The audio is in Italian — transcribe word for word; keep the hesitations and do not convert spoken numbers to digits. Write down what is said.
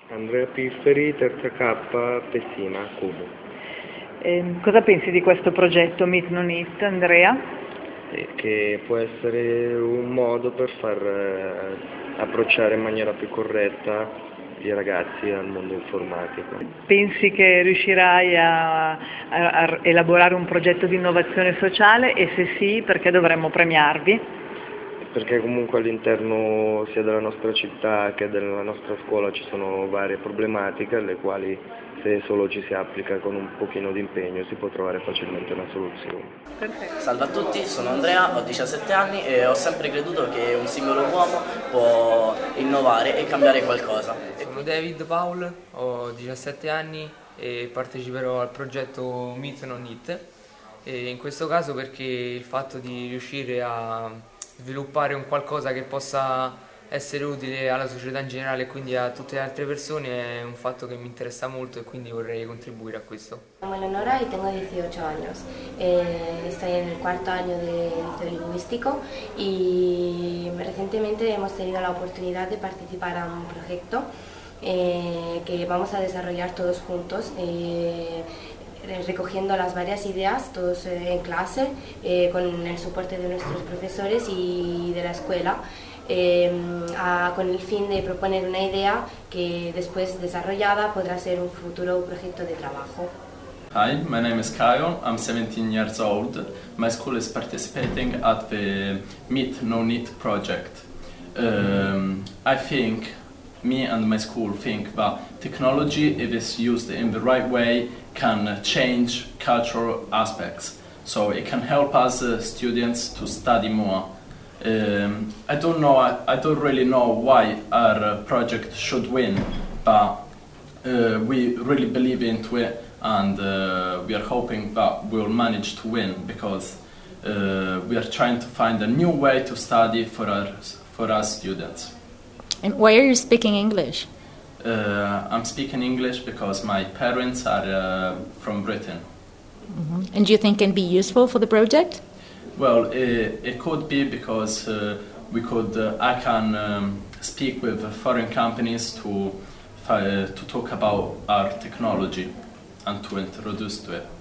Andrea Pifferi, terza K, Pessina, Cubo. Eh, cosa pensi di questo progetto Meet Non Eat, Andrea? E che può essere un modo per far eh, approcciare in maniera più corretta i ragazzi al mondo informatico. Pensi che riuscirai a, a, a elaborare un progetto di innovazione sociale e se sì, perché dovremmo premiarvi? Perché comunque all'interno sia della nostra città che della nostra scuola ci sono varie problematiche alle quali se solo ci si applica con un pochino di impegno si può trovare facilmente una soluzione. Perfetto. Salve a tutti, sono Andrea, ho diciassette anni e ho sempre creduto che un singolo uomo può innovare e cambiare qualcosa. Sono David Paul, ho diciassette anni e parteciperò al progetto Meet Non Eat, e in questo caso perché il fatto di riuscire a sviluppare un qualcosa che possa essere utile alla società in generale e quindi a tutte le altre persone è un fatto che mi interessa molto e quindi vorrei contribuire a questo. Me llamo Eleonora y tengo dieciocho años. Eh, estoy en el cuarto año de liceo lingüístico y recientemente hemos tenido la oportunidad de participar a un proyecto eh, que vamos a desarrollar todos juntos. Eh, recogiendo las varias ideas, todos eh, en clase, eh, con el soporte de nuestros profesores y de la escuela, eh, a, con el fin de proponer una idea que después desarrollada podrá ser un futuro proyecto de trabajo. Hi, my name is Kyle, I'm seventeen years old. My school is participating at the Meet Non Eat project. Um, I think me and my school think that technology, if it's used in the right way, can change cultural aspects. So it can help us uh, students to study more. Um, I don't know, I, I don't really know why our uh, project should win, but uh, we really believe into it and uh, we are hoping that we'll manage to win because uh, we are trying to find a new way to study for our, for our students. And why are you speaking English? Uh, I'm speaking English because my parents are uh, from Britain. Mm-hmm. And do you think it can be useful for the project? Well, it, it could be because uh, we could. Uh, I can um, speak with foreign companies to uh, to talk about our technology and to introduce to it.